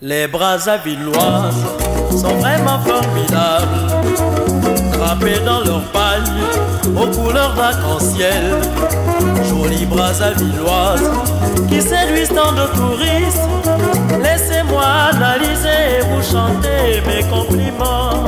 Les Brazzavilloises sont vraiment formidables, trempées dans leur pagne aux couleurs d'arc-en-ciel. Jolies Brazzavilloises qui séduisent tant de touristes. Laissez-moi analyser et vous chanter mes compliments.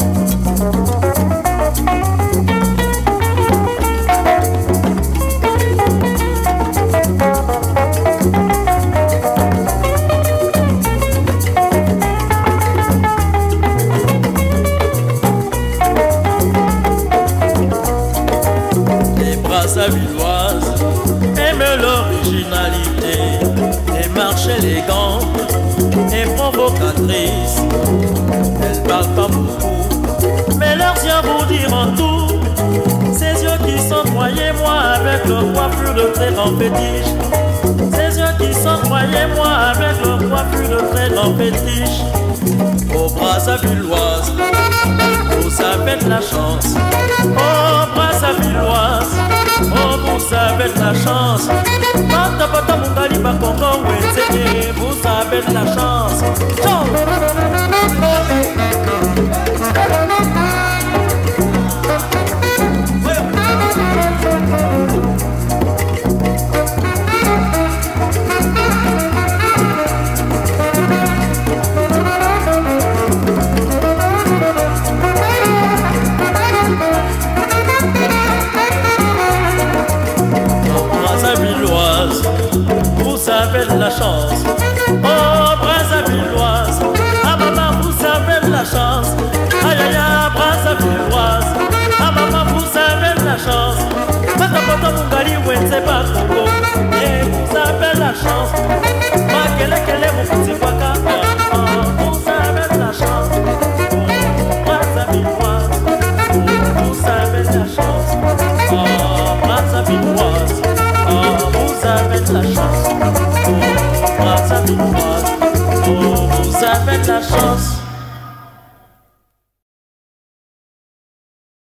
Brazzavilloises aiment l'originalité, démarche élégante et provocatrice. Elles parlent pas beaucoup, mais leurs yeux vous diront tout. Ces yeux qui sont, croyez-moi, avec leur coiffure de très grand fétiche. Ces yeux qui sont, croyez-moi, avec leur coiffure de très grand fétiche. Aux Brazzavilloises, vous avez de la chance. Oh Brazzavilloises, oh vous avez de la chance. Pata mungali bakongo wenzeke, vous avez de la chance. Ciao. Vous avez de la chance. Oh Brazzavilloises, ah maman vous avez de la chance. Aïe aïe aïe Brazzavilloises, ah maman vous avez de la chance. Pata mungali wenze bakongo, et vous avez de la chance. Makele mon petit waka, vous avez de la chance. Oh Brazzavilloises, vous avez de la chance. Oh Brazzavilloises, vous avez de la chance. Oh Brazzavilloises, oh vous avez de la chance.